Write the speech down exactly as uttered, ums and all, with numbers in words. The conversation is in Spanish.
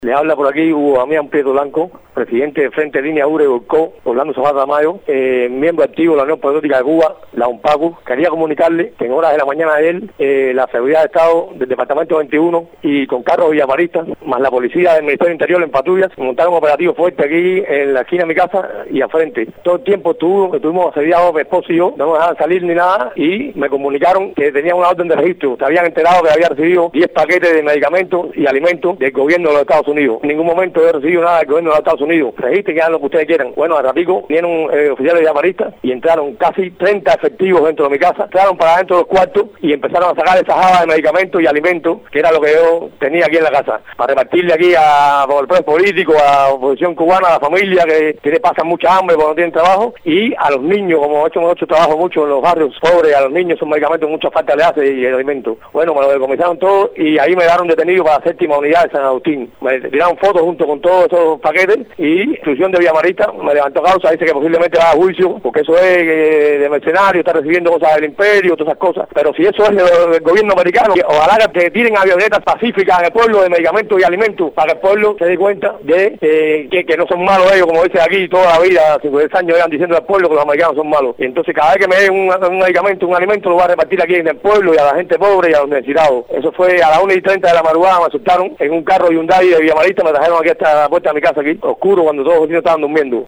Le habla por aquí Hugo Damián Prieto Blanco, presidente de Frente Línea Ure Golcó, Orlando Zapata Mayo, eh, miembro activo de la Unión Patriótica de Cuba, la UNPACU. Quería comunicarle que en horas de la mañana de él, eh, la Seguridad de Estado del Departamento veintiuno y con carros villamaristas, más la policía del Ministerio Interior en patrullas, montaron un operativo fuerte aquí en la esquina de mi casa y al frente. Todo el tiempo estuvo, estuvimos asediados, mi esposo y yo, no nos dejaban salir ni nada, y me comunicaron que tenían una orden de registro. Se habían enterado que había recibido diez paquetes de medicamentos y alimentos del gobierno de los Estados Unidos. En ningún momento he recibido nada del gobierno de los Estados Unidos. Registren que hagan lo que ustedes quieran. Bueno, a ratico vinieron eh, oficiales llamaristas y entraron casi treinta efectivos dentro de mi casa, entraron para dentro de los cuartos y empezaron a sacar esa java de medicamentos y alimentos, que era lo que yo tenía aquí en la casa, para repartirle aquí a por el preso político, a la oposición cubana, a la familia que, que le pasan mucha hambre porque no tienen trabajo, y a los niños, como he hecho mucho trabajo mucho en los barrios pobres, a los niños esos medicamentos mucha falta le hace y alimentos. Bueno, me lo decomisaron todo y ahí me daron detenido para la séptima unidad de San Agustín. Me tiraron fotos junto con todos esos paquetes y instrucción de Villamarista me levantó causa, dice que posiblemente va a juicio, porque eso es eh, de mercenario, está recibiendo cosas del imperio, todas esas cosas. Pero si eso es del, del gobierno americano, ojalá que tiren avionetas pacíficas en el pueblo de medicamentos y alimentos, para que el pueblo se dé cuenta de eh, que, que no son malos ellos, como dicen aquí toda la vida, cincuenta años llevan diciendo al pueblo que los americanos son malos. Y entonces cada vez que me den un, un medicamento, un alimento, lo voy a repartir aquí en el pueblo y a la gente pobre y a los necesitados. Eso fue a las una y treinta de la madrugada, me asustaron en un carro Hyundai de Villamarista, me trajeron aquí hasta la puerta de mi casa aquí, oscuro, cuando todos los vecinos estaban durmiendo.